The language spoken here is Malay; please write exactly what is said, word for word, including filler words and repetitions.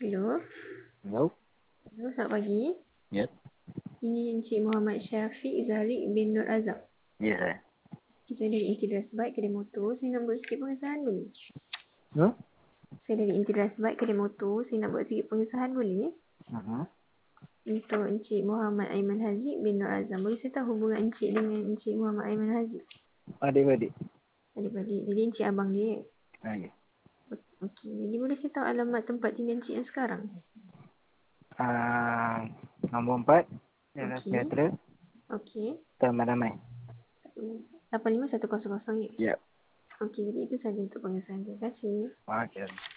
Hello. Hello? Hello, selamat pagi. Yes. Ini Encik Muhammad Syafiq Zahrik bin Nur Azam. Yes, saya. Kita dari Intidra's Bike Kedai Motor. Saya nak buat sikit pengesahan boleh? Hmm? Saya dari Intidra's Bike Kedai Motor. Saya nak buat sikit pengesahan boleh? Uh-huh. Untuk Encik Muhammad Aiman Haziq bin Nur Azam. Boleh saya tahu hubungan Encik dengan Encik Muhammad Aiman Haziq? Adik-adik. Adik-adik. Jadi Encik abang dia. Ah, ya. Okey. Jadi boleh saya tahu alamat tempat tinggal Encik yang sekarang? Ah, nombor empat. Jalan Okey. Sejahtera. Okey. Taman Damai. lapan lima satu kosong kosong ya? Ya. Okey. Jadi itu saja untuk pengesahan. Terima kasih. Okey.